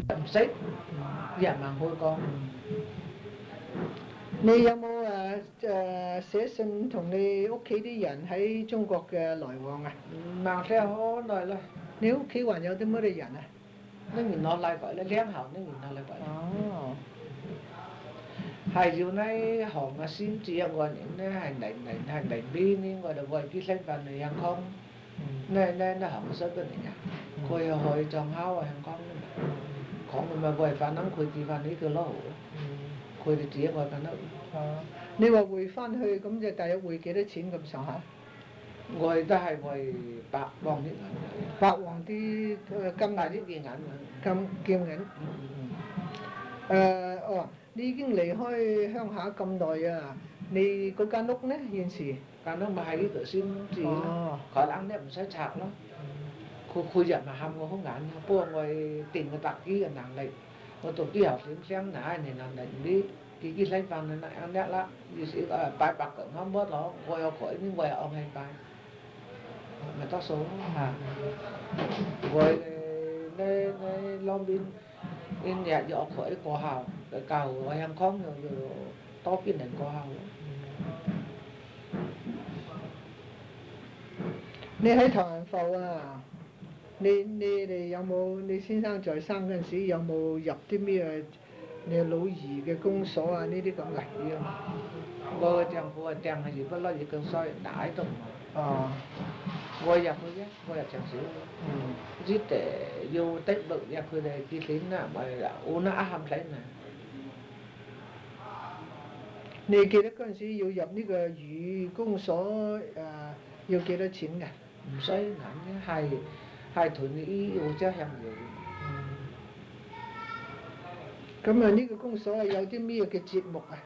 唔識，人民會講。 你有冇寫信同你屋企啲人喺中國嘅來往啊？ mang theo好耐啦。 你屋企還有啲乜嘢人啊？ nó nhìn nó lại gọi là liên hậu, nó nhìn nó lại gọi là hai điều này họ mà xin chỉ gọi những hành đánh bi nên gọi là gọi cái lên vào này hàng không nên nó họ sớm cái này coi hồi trong hao hàng không mà gọi phản ứng coi thì phản ứng cái lỗ coi thì chỉ gọi phản ứng. 你話匯翻去咁就大約匯幾多錢咁上下 ？Gọi ta係匯百磅啲銀， 百磅啲金大啲嘅銀劍銀。你已經離開鄉下咁耐啊！你嗰間屋咧現時間屋咪喺呢度先住咯，佢冷咧唔使拆咯。佢日mà hâm我không ngán, bố ngồi tìm cái tạc ký cái năng lực, tôi tụi đi học tiếng sáng nãy này năng lực đi cái lấy văn này ăn nét lắm, như sĩ gọi bài bạc cỡ không bớt nó, quay học khỏi nhưng quay ông hay bài, mà tao số à, rồi đây Long Biên in nhà dọ khỏi cổ hào, cái cầu ngoài hàng không rồi to cái nền cổ hào. 你喺唐人埠啊？你哋有冇你先生在生嗰陣時有冇入啲咩你老姨嘅公所啊？呢啲咁嘅？ 我丈夫丈係不嬲嘢咁衰大都。我入去啫，我入城市。只係要得到入佢哋啲錢啊，咪烏那啱睇嘛。 你記得嗰陣時要入呢個漁公所要幾多錢㗎？ 唔使銀嘅，係團啲澳洲向嘅。 咁啊，呢個公所有啲咩嘅節目啊？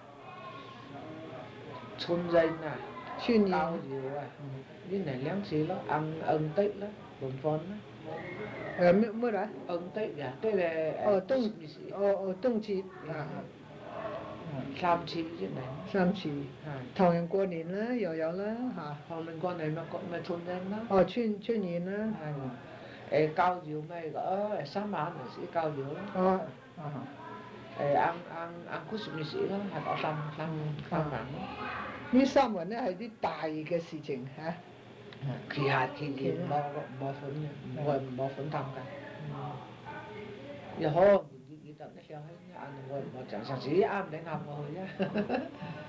春祭啊， 春宴教搖啊，啲嚟兩次咯，ăn Tết咯，輪番咯。 咩話 ？ăn Tết啊，即係冬節啊。 3次啫嚟。 3次。唐人過年啦，又有啦嚇。 唐人過年咪春宴啦。 春宴啦。 教搖咪嗰3晚嚟先教搖咯。ăn Christmas đó係講3晚。 呢3晚咧係啲大嘅事情嚇。 期限冇份嘅，冇份tham㗎。又好，你等一下我講上次啱你啱我去啫。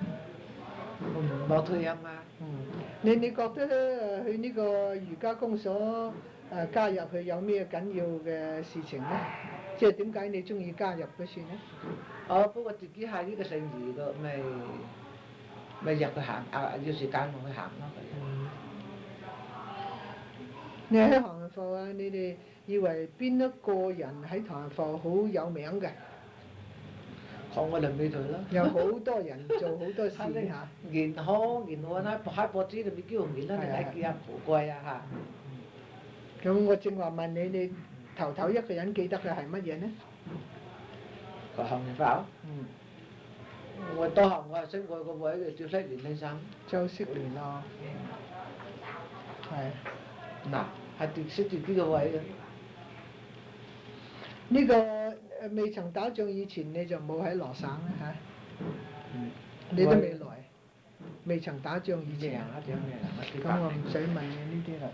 冇退休嘛。 你覺得去呢個瑜伽公所加入去有咩緊要嘅事情咧？即係點解你中意加入嗰處咧？ 不過自己係呢個姓余嘅，咪入去行要時間我去行咯。 你喺唐人埠啊？你哋以為邊一個人喺唐人埠好有名嘅？ 我哋未退咯。 有好多人做好多事嚇。 然後喺報紙裏面叫人啦，你睇見阿富貴啊嚇。咁我正話問你頭一個人記得嘅係乜嘢咧？ 個唐人埠。我當下我係識過個位嘅趙適蓮先生。 周適蓮咯。係。 嗱，係識自己個位嘅。 呢個未曾打仗以前你就冇喺羅省啦嚇。你都未來，未曾打仗以前。咁我唔使問你呢啲啦。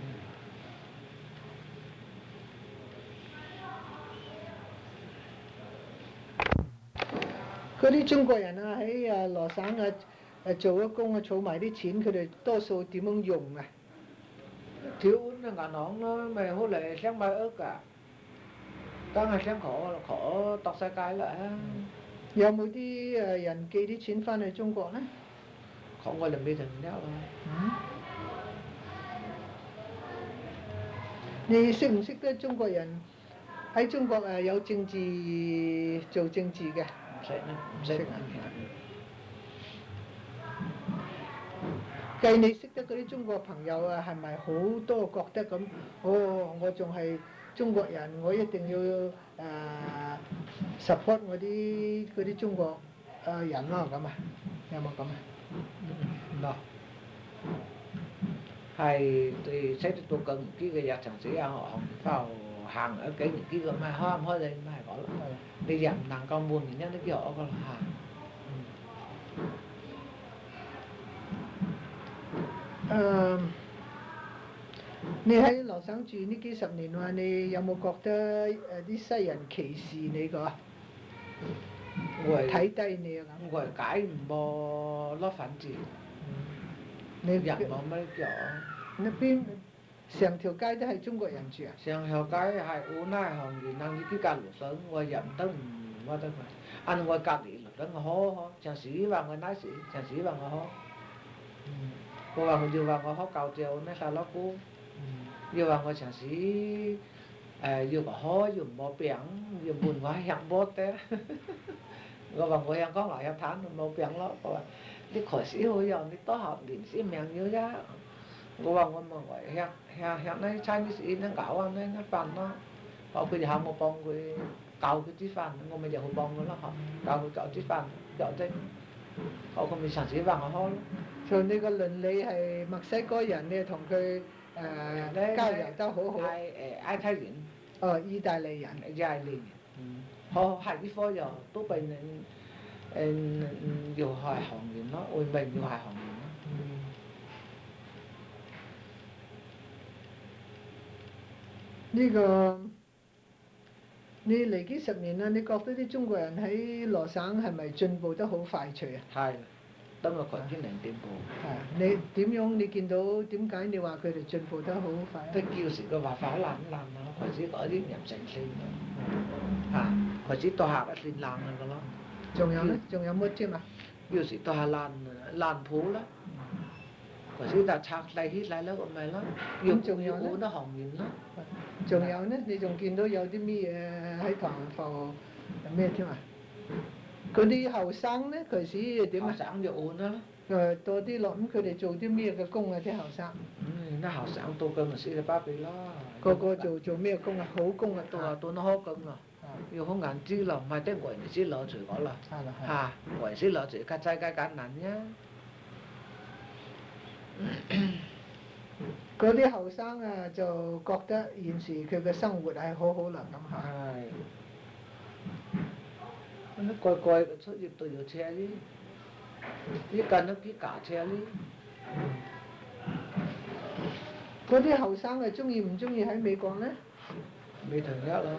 嗰啲中國人啊喺羅省做咗工儲埋啲錢，佢哋多數點樣用啊？ thiếu銀行咯，咪好嚟想買屋㗎，當係想ขอ度世界啦。 有冇啲人寄啲錢翻去中國咧？ 我哋未曾有啊。 你識唔識得中國人喺中國有做政治嘅？ 唔識。 計你識得嗰啲中國朋友啊，係咪好多覺得咁？我仲係中國人，我一定要support 嗰啲中國人咯，咁啊？有冇咁啊？ 冇。係對識得到咁啲嘅日常時間學校 hàng ở cái những cái mà hoa đây mà có đi giảm nặng con buồn thì nhá nó kiểu có là hàng 你喺羅省住呢幾十年話，你有冇覺得啲西人歧視你個？睇低你啊咁。 我解唔噃攞粉字，你人冇乜咗。 你邊成條街都係中國人住啊？ 成條街係烏拉行業，能啲隔籬省我人都唔乜得佢，按我隔離等我好，成時話我奶時，成時話我好。我話我就話我好教照呢曬攞姑。yêu vào ngôi chẳng sĩ yêu có ho yêu mò biển yêu buồn quá hẹn bốt thế rồi vào ngôi hẹn có lại hẹn tháng mò biển đó rồi đi khỏi sĩ hồi giờ đi to học đến sĩ mèn nhiều giá rồi vào ngôi mà gọi hẹn này trai với sĩ nó cạo anh ấy nó phản nó họ cứ học một bông rồi cạo cái chiếc phản ngôi mà giờ một bông nó học cạo cái cạo chiếc phản cạo trên họ không bị sản sĩ vàng họ ho rồi呢個倫理係墨西哥人，你同佢交流得好好。 ai thấy gì? 意大利人。 意大利人。họ hai cái phó giờ tôi bên nhiều hoài hòn gì nó, ôi mình nhiều hoài hòn gì nó. 呢個你嚟幾十年啦，你覺得啲中國人喺羅省係咪進步得好快脆啊？ 係。當我佢啲人進步。 你點樣？你見到點解你話佢哋進步得好快？ 都叫時個話法難咯，佢只嗰啲入城先咯，佢只多下一線難嘅咯。 仲有咧？仲有乜添啊？ 叫時多下難鋪啦，佢只就拆嚟起嚟咯，咁咪咯。 咁仲有咧？ 都行業咯。 仲有咧？你仲見到有啲咩嘢喺唐埠咩添啊？嗰啲後生咧，佢時點啊？ 後生就換啦。 多啲落咁，佢哋做啲咩嘅工啊？啲後生。 啲後生做工咪死咗巴閉啦。 個個做咩工啊？好工啊！ 做得好工咯。要好硬知咯，唔係啲外人先攞住嗰啦。嚇，外人先攞住，家仔家揀難啫。 嗰啲後生啊，就覺得現時佢嘅生活係好好啦咁嚇。 係。nó coi coi số dịch tôi nhiều xe đi cần nó cái cả xe đi 嗰啲後生係中意唔中意喺美國咧？ 未同一啦。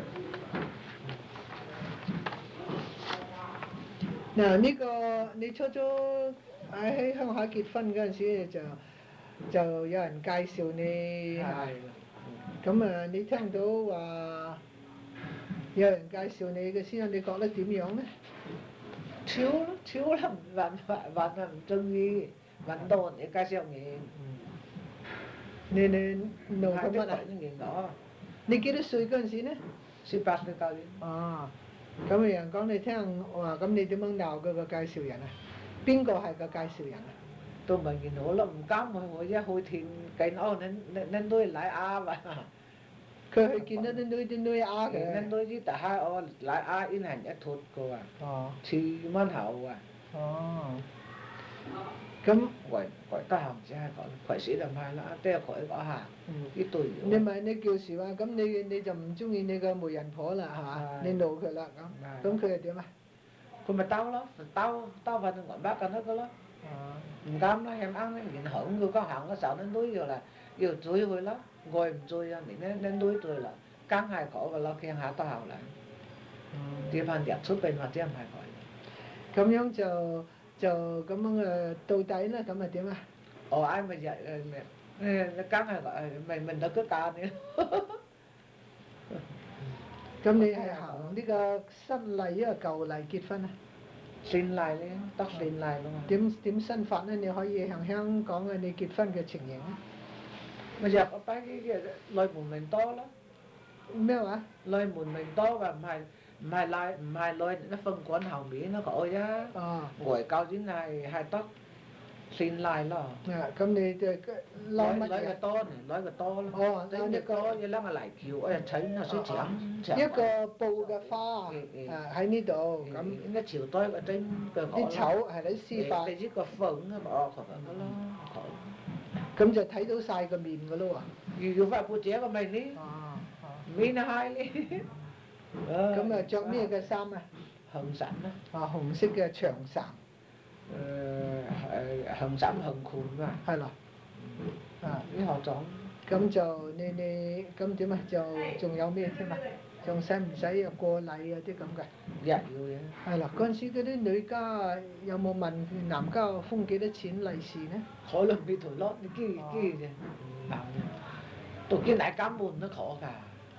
嗱呢個你初喺鄉下結婚嗰陣時就有人介紹你嚇，咁啊你聽到話有人介紹你嘅先生，你覺得點樣咧？ 超啦，bạn唔中意，揾到人哋介紹你。 你弄緊乜啊？你幾多歲嗰陣時咧 ？18歲教練。 咁有人講你聽話，咁你點樣鬧嗰個介紹人啊？邊個係個介紹人啊？ tôi mà nhìn nó là một cám hồi ra hồi thì cái nó nên tôi lại a mà 佢去見到啲女啞嘅， nên tôi chỉ tại hai lại a in hành一thuật của thì mất hậu咁鬼大行先係講鬼死就係啦，即係鬼嗰下呢對。 你咪你叫時話，咁你就唔中意你個媒人婆啦，係嘛？你怒佢啦咁佢係點啊？ 佢咪tao咯，tao vào ngọn bácกันđó咯。唔啱啦，em ăn nghiện hỏng người có hỏng nó sợ nên túi rồi là yêu chui rồi đó, ngồi唔chui啊，nên túi rồi là căng hai cổ và lo khen hạ tao hậu lại，啲飯入出邊或者唔係佢。 咁樣就咁樣到底咧，咁啊點啊 ？ai mà dạy căng hai cổ mình đâu cứ ca nữa。 咁你係行呢個新例啊舊例結婚啊 ？新例咧，得新例咯嘛。 點新法咧？你可以向香港嘅你結婚嘅情形啊？ 咪入嗰班啲內門名多咯。 咩話？ 內門名多và唔係內nó phân quán hậu miễn nó khỏi á。外教先係得新例咯。 咁你就攞乜嘢？ 攞個多嚟，攞個多咯。攞個多，一攞個泥橋，睇nó sẽ chém。 一個布嘅花喺呢度，咁 nó chiều tối ở trên cờ 啲草係啲絲髮。 你個粉啊，bỏ khỏi粉咯。咁就睇到晒個面㗎咯喎。 如果塊布遮個面呢？ Mỹ nó hay đi. 咁啊着咩嘅衫啊？ Hồng sẵn á. 紅色嘅長衫。 Hồng sẵn hồng khùn mà. 係咯。 啲學長。 咁就你咁點啊？就仲有咩添啊？仲使唔使過禮啊啲咁嘅？ 要嘅。 係啦，嗰陣時嗰啲女家有冇問男家封幾多錢利是呢？ 可能俾條攞啲機啫，男嘅，讀見大家門都可㗎。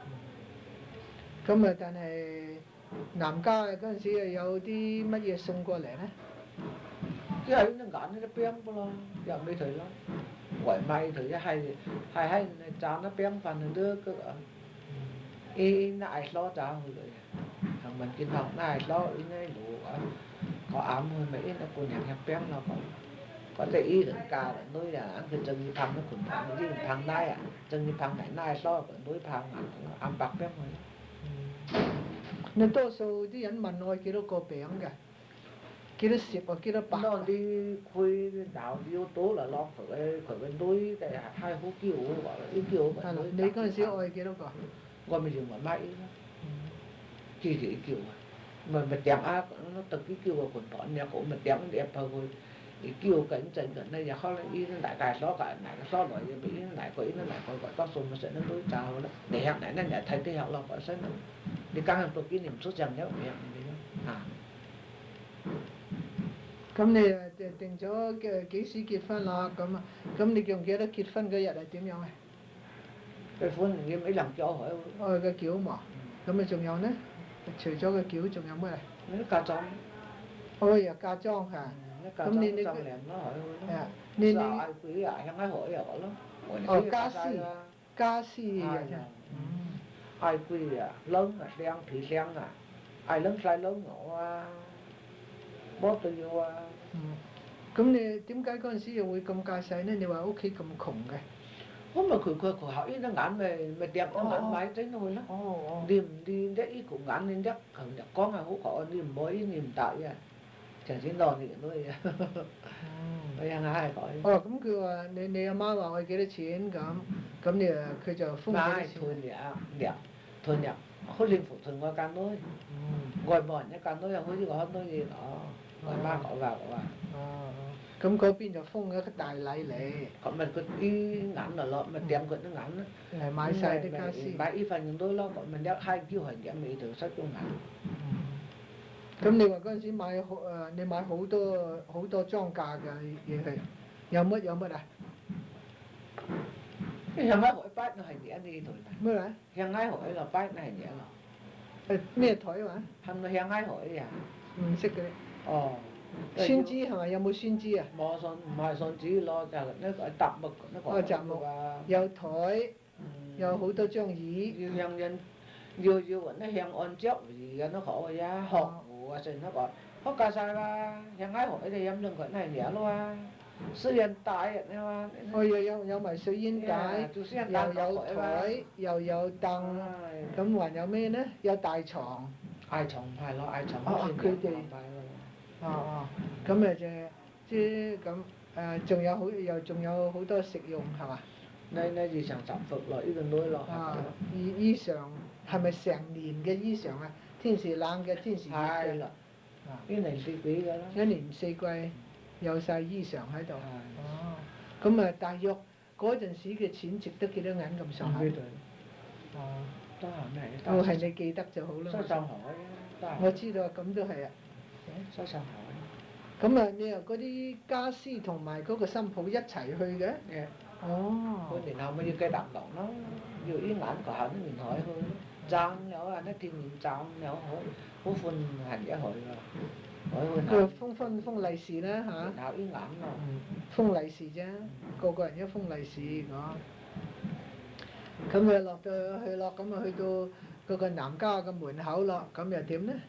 咁啊，但係男家嗰陣時有啲乜嘢送過嚟呢？ Cái ấy nó gắn nó bém lo, giờ mới thấy lo, gọi mày thấy hay cha nó bém phần đứa cơ, nó ai lo cha hồi rồi, thằng mình kinh học nó ai lo ý này đủ, có ám hơn mấy nó còn nhạc bém nó có thể ý được cả là nuôi là ăn cái chân như thằng nó cũng thằng như thằng này à, chân như thằng này lo còn nuôi thằng ăn bạc bém rồi. 你多數啲人問我幾多個餅㗎？幾多攝啊？幾多白？ Nó đi khui đào yếu tố là lo khỏi nuôi cái 2 hố kiều gọi là ít kiều. 係啦，你嗰陣時愛幾多個？ Gọi mình dùng máy kỳ kiều mà đẹp á nó tự cái kiều vào quần bọn nhà cổ mình đẹp thôi cái kiều cảnh trận gần đây nhà khó là ý nó đại tài đó cả này nó so loại bị nó lại có ý nó lại có gọi tóc sùn nó sẽ nó đối chào đó để hẹn này nó lại thấy cái hẹn lo gọi sẽ nó đi căng tôi kỷ niệm số chẳng nhớ hẹn à. 咁你定咗幾時結婚啦？咁你記唔記得結婚嗰日係點樣啊？ Cái phun như mấy lần cho hỏi. 個轎嘛，咁啊仲有呢？除咗個轎仲有咩？ Nó ca trong. 又嫁妝嚇。 咁你你咁靚咯，係你愛佢啊，向佢hỏi啊咯。 家私啊， 愛佢啊，lớn啊，靚thì靚啊，ai lớn sai lớn ngộ à, bố tôi yêu à. 咁你點解嗰陣時又會咁介世呢？你話屋企咁窮嘅。 Không mà佢hỏi nó ngắn về đẹp nó ngắn máy tới nồi lắm. Đi đấy ý cũng ngắn nên chắc con là hú khó niềm mới niềm tại à. Chẳng chỉ đòn thì thôi. Bây giờ ai hỏi. 咁佢話你阿媽話我幾多錢咁你佢就封幾多錢？ thôi nhỉ, không liên phụ thường qua can thôi. Gọi bọn nhá can thôi là hối chứ có thôi gì đó. Gọi ba cỏ vào. 咁嗰邊就封咗個大禮嚟。 Còn mình cứ ý ngắn là lo, mình đem nó ngắn á. 嚟買晒啲家私。 買依份都咯，còn mình đeo 2 kg hành giảm mỹ từ sách trong ngắn. 咁你話嗰陣時你買好多莊價嘅嘢去，有乜啊？ Hiện ai hỏi bác nó hành nhẹ đi thôi này. 咩話？ Hiện ai hỏi là bác nó hành nhẹ rồi. 咩台話？ Hằng hiện ai hỏi à? 唔識嘅。 酸枝係咪？有冇酸枝啊？ Mò son, mài son chỉ lo cho nó gọi tập mực, nó gọi tập mực. 有台，有好多張椅。 Hiện nhân nhiều nó hiện on chéo gì nó khó rồi ya, học của sinh nó gọi. Có cả sai là hiện ai hỏi thì em đừng gọi này nhẹ luôn à. Sư hiện tại mà. 有埋水煙帶，又有台，又有凳，咁還有咩呢？有大床。 ai chồng phải lo ai chồng. 佢哋。咁誒即咁仲有好多食用係嘛？ Nơi gì sản phẩm phục lo ít nuôi lo. 衣裳係咪成年嘅衣裳啊？天時冷嘅，天時熱嘅。 係啦。一年四季㗎啦。 一年四季有晒衣裳喺度。咁啊，大約嗰陣時嘅錢值得幾多銀咁上下？ 都係係你記得就好啦。 喺上海。 我知道，咁都係啊。 喺上海。 咁啊，你又嗰啲家私同埋嗰個新抱一齊去嘅？ Hồi年nào mà như cái đạm động nó nhiều ý ngắn của hắn mình hỏi thôi. Trang nếu là nó thì mình trang nếu hối phân hành giả hỏi rồi. Hỏi hồi nào. 封利是啦嚇。 Nào ý ngắn rồi. 封利是啫，個人一封利是講。咁佢落到去咯，咁啊去到嗰個男家嘅門口咯，咁又點呢？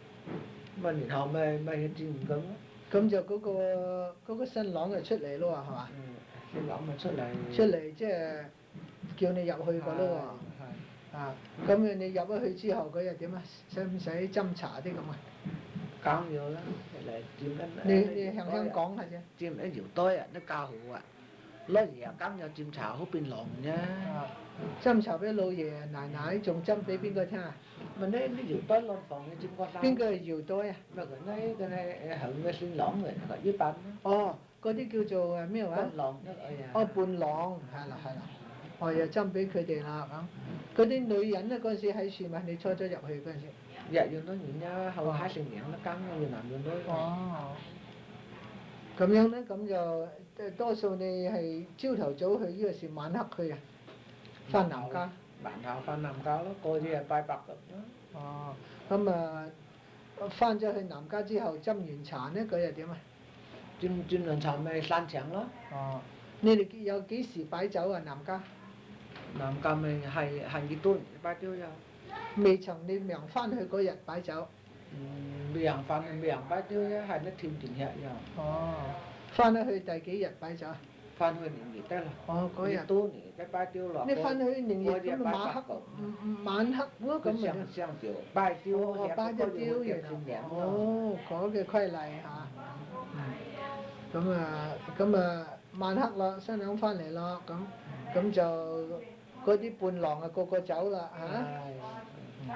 Mà年後咪轉唔緊。 咁就嗰個新郎就出嚟咯喎，係嘛？ 新郎咪出嚟。 出嚟即係叫你入去個咯喎。咁你入咗去之後，佢又點啊？使唔使斟茶啲咁啊？ Cao nhiều lắm, lại chìm nó. 你向香港係啫。 Chìm nó nhiều tối nó cao hữu ạ. 攞嘢羹又斟茶好變狼啫。 斟茶俾老爺奶奶，仲斟俾邊個聽啊？ Mà nó dụ tới lên phòng nó chim qua 邊個搖袋啊？ mà cái này hận cái xin lõng rồi gọi dưới bánh 哦，嗰啲叫做咩話？ bánh lòn nó gọi là 哦，伴郎係啦係啦，哦又斟俾佢哋啦咁。嗰啲女人咧嗰陣時喺樹嘛，你初初入去嗰陣時。 dạ vô nó nhịn nha hầu hai sinh nhịn nó cắn như nằm vô nó 哦，咁樣咧咁就多數你係朝頭早去呢個時晚黑去啊？翻南家。 bạn nào phan nằm cao đó coi như là bài bạc được đó. 哦，咁啊翻咗去南家之後斟完茶咧，嗰日點啊？ chim lần sau mày san chẳng đó. 哦，你哋有幾時擺酒啊？南家？ Nằm cao mày hành cái tuần ba tiêu ra. 未曾你明翻去嗰日擺酒。 miệng ba tiêu ra hành nó thêm chỉnh hệ ra. 哦，翻咗去第幾日擺酒啊？ phan hồi nghỉ tết là. 哦，嗰日。 tuần thì cái ba tiêu là. 你翻去年夜咁晚黑，晚黑咯咁咪。 相tiêu ba tiêu. 哦，擺咗tiêu原來。哦，嗰嘅規例嚇。咁啊，晚黑啦，新娘翻嚟啦，咁就嗰啲伴郎啊個個走啦嚇。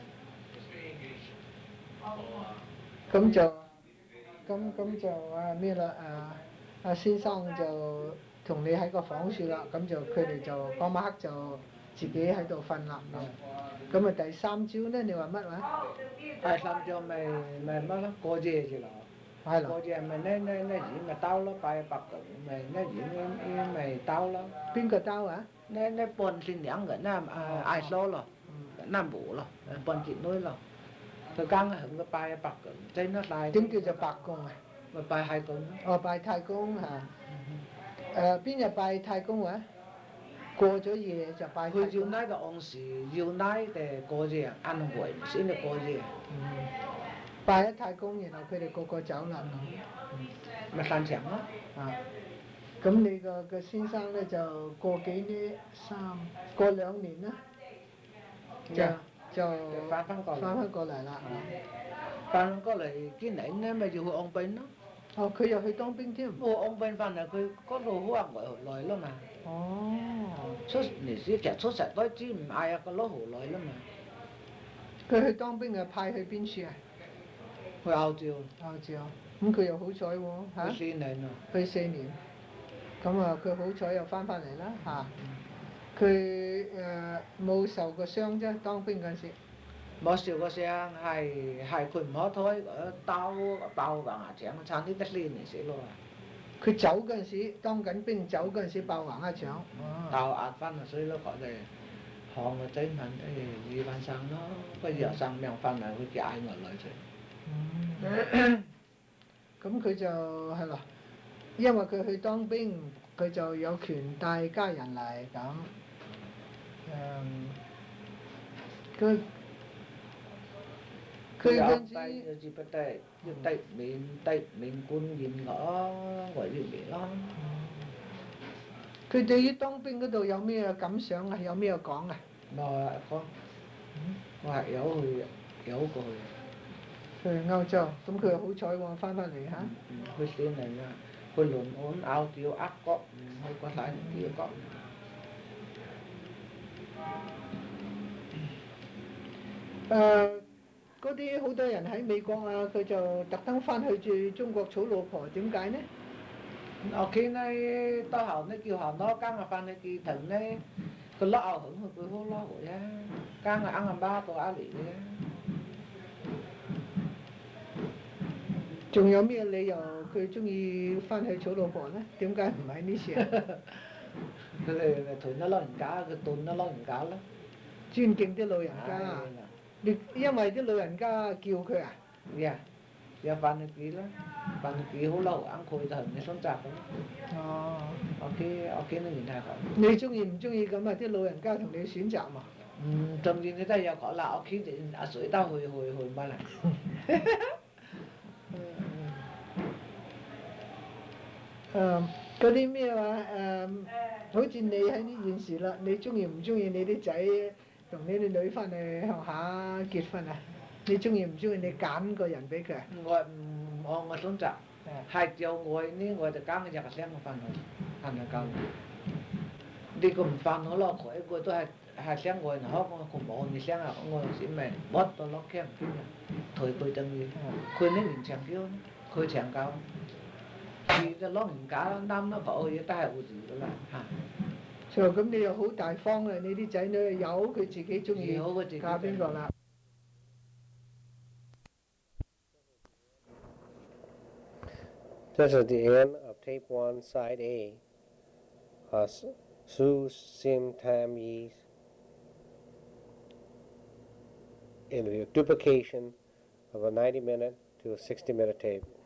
咁就啊咩啦阿先生就同你喺個房住啦，咁就佢哋就嗰晚黑就自己喺度瞓啦。咁啊第三朝咧，你話乜話？ Ai làm cho mày mất lắm cô gì chứ là. 係啦。 cô gì mày nó gì mà tao lắm bài bạc mày nó gì mày tao lắm. 邊個兜啊？ nó bồn xin nhãn cái nam ai số rồi nam bủ rồi bồn chị nuôi rồi tôi căng hưởng cái bài bạc trên nó lại. 點叫做白宮啊？ mà bài hai con. 哦，拜太公嚇。邊日拜太公話？過咗夜就拜太 Hồi 公。 chiều nay cái ông sĩ chiều nay thì cô gì ăn buổi xin được cô gì. 拜咗太公，然後佢哋個個走啦。 mà san chẳng đó. 咁你個先生咧就過幾年過2年啦，就翻返過嚟啦。 翻過嚟cái nãy nếu mà dù ông bên đó. 哦，佢又去當兵添。 ông bên fan là佢có đồ hoa ngoài hồ lòi lắm mà. 哦。 xuất你先其實出實都知唔嗌啊個攞hồ lòi lắm mà. 佢去當兵啊，派去邊處啊？ 去澳洲。 澳洲，咁佢又好彩喎嚇。 去4年啊。 去4年，咁啊佢好彩又翻嚟啦嚇。佢冇受過傷啫，當兵嗰陣時。 冇受過傷，係佢唔可推刀爆橫牙腸，差啲得4年死咯。 佢走嗰陣時，當緊兵走嗰陣時爆橫一腸。 Tàu ạt翻là suy nó gọi là họ mà tới mình cái gì ban sang nó bây giờ sang mèo fan là cái ai ngờ lại rồi. 咁佢就係咯，因為佢去當兵，佢就有權帶家人嚟咁。佢嗰陣時。 chỉ bắt tay mình quân nhìn ngõ ngoài dưới biển đó. 佢對於當兵嗰度有咩感想啊？有咩講啊？ Mà con ngoại yếu rồi. 去歐洲，咁佢好彩喎，翻嚟嚇。 Hồi xưa này hồi lùn ốm áo tiêu ác có hồi có lại kia có. 嗰啲好多人喺美國啊，佢就特登翻去住中國娶老婆，點解呢？ Ở khi này tao hỏi nó kêu họ nó càng là fan này kỳ thằng này cứ lo ảo hứng cứ hô lo của ya càng là ăn làm ba tổ á lì đấy. 仲有咩理由佢中意翻去娶老婆呢？點解唔喺呢處啊？ Cái tuổi nó lo人家cái tuần nó lo人家咯。 尊敬啲老人家啊！你因為啲老人家叫佢啊？ Dạ, dạ fan này kỳ lắm, fan này kỳ hô lâu ăn khôi thần này sống chạc lắm. 哦。 ở cái nó nhìn thấy khỏi. 你中意唔中意咁啊？啲老人家同你選擇嘛？ Trong khi người ta giờ gọi là ở khi thì ở suối tao hồi ba lần. 嗰啲咩話好似你喺呢件事啦，你中意唔中意你啲仔同你啲女翻嚟鄉下結婚啊？你中意唔中意你揀個人俾佢啊？ Ngồi sống chạc, hai chiều ngồi ní ngồi từ cá người giặc xem một phần rồi. hành là cao đi cùng fan nó lo khỏi của tôi hai sáng ngồi nó có cùng bộ như sáng à ngồi xí mày bớt tôi lo kém thời tôi chân gì khơi nên mình chẳng kêu khơi chẳng cao thì cái lo mình cá năm nó có ở tai của gì đó là ha 咁你又好大方啊！你啲仔女有佢自己中意嫁邊個啦？ This is the end of tape 1, side A, Su Sim Tam Yi's interview, duplication of a 90-minute to a 60-minute tape.